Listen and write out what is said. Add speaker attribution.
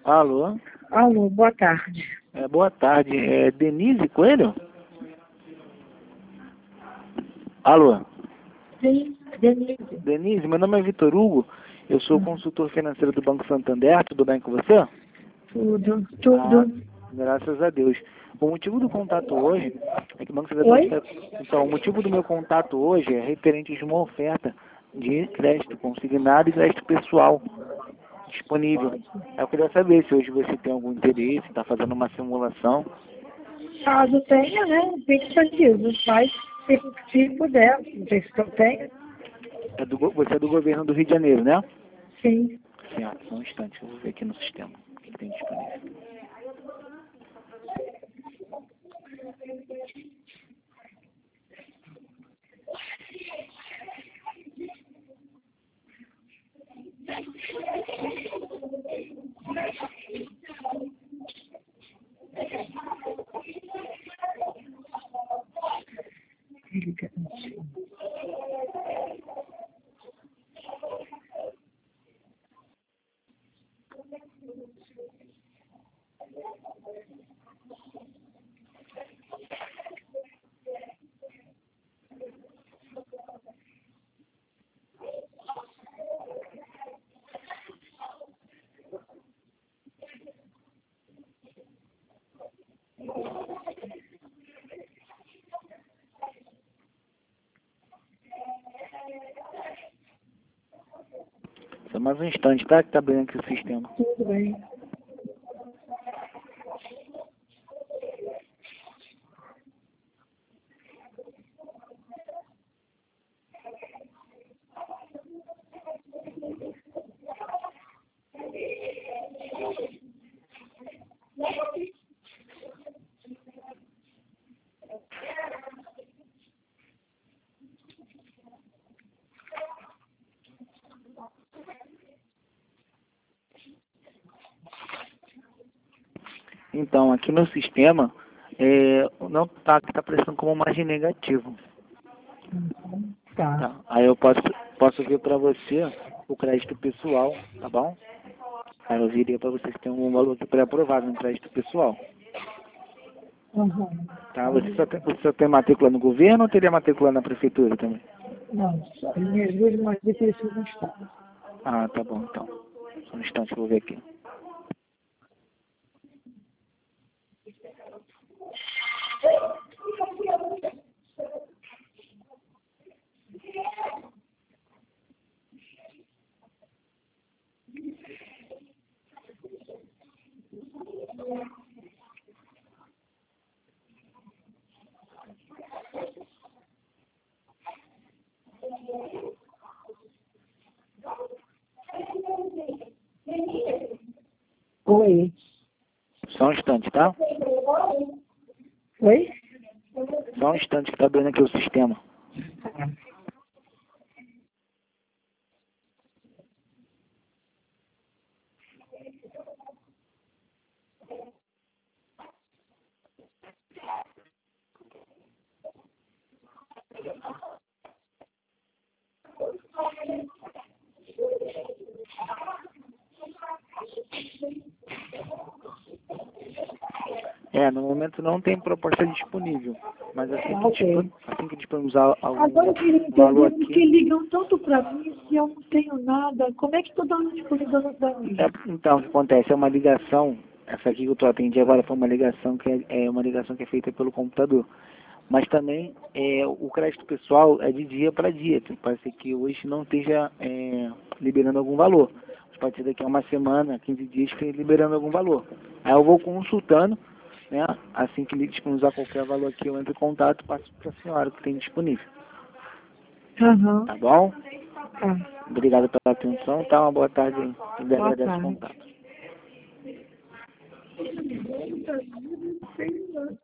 Speaker 1: Alô?
Speaker 2: Alô, boa tarde.
Speaker 1: Boa tarde. É Denise Coelho? Alô?
Speaker 2: Sim, Denise.
Speaker 1: Denise, meu nome é Vitor Hugo. Eu sou consultor financeiro do Banco Santander. Tudo bem com você?
Speaker 2: Tudo.
Speaker 1: Graças a Deus. O motivo do contato hoje é que o Banco Santander...
Speaker 2: Oi?
Speaker 1: Então, o motivo do meu contato hoje é referente a uma oferta de crédito consignado e crédito pessoal disponível. Eu queria saber se hoje você tem algum interesse, está fazendo uma simulação.
Speaker 2: Caso tenha, né? Expectativa. Mas se puder, não sei se eu tenho.
Speaker 1: Você é do governo do Rio de Janeiro, né?
Speaker 2: Sim.
Speaker 1: Certo, só um instante, eu vou ver aqui no sistema o que tem disponível. Só mais um instante, tá? Que tá abrindo aqui o sistema.
Speaker 2: Tudo bem.
Speaker 1: Então, aqui no sistema, não tá aparecendo como margem negativo.
Speaker 2: Tá.
Speaker 1: Tá? Aí eu posso ver para você o crédito pessoal, tá bom? Aí eu viria para vocês que tem um valor aqui pré-aprovado no crédito pessoal.
Speaker 2: Uhum.
Speaker 1: Tá? Você só tem matrícula no governo ou teria matrícula na prefeitura também?
Speaker 2: Não, só as minhas duas mais difíceis no estado.
Speaker 1: Ah, tá bom, então. Só um instante, eu vou ver aqui.
Speaker 2: Oi.
Speaker 1: Só um instante, tá?
Speaker 2: Oi?
Speaker 1: Só um instante que tá abrindo aqui o sistema. No momento não tem proposta disponível, mas assim que disponibilizar algum
Speaker 2: Agora eu queria
Speaker 1: valor
Speaker 2: entender por que
Speaker 1: aqui...
Speaker 2: ligam tanto para mim se eu não tenho nada. Como é que toda hora disponibilizando para mim?
Speaker 1: Então, o que acontece? É uma ligação, essa aqui que eu tô atendi agora foi uma ligação que é uma ligação que é feita pelo computador. Mas também o crédito pessoal é de dia para dia. Pode ser que hoje não esteja liberando algum valor. Mas pode ser daqui a uma semana, 15 dias, que esteja liberando algum valor. Aí eu vou consultando, né? Assim que ele disponibilizar qualquer valor aqui, eu entro em contato e passo para a senhora que tem disponível.
Speaker 2: Aham.
Speaker 1: Tá bom?
Speaker 2: Tá.
Speaker 1: Obrigado pela atenção. Tá, uma boa tarde aí. E
Speaker 2: Boa
Speaker 1: agradeço o
Speaker 2: tarde.
Speaker 1: contato.
Speaker 2: Sei lá.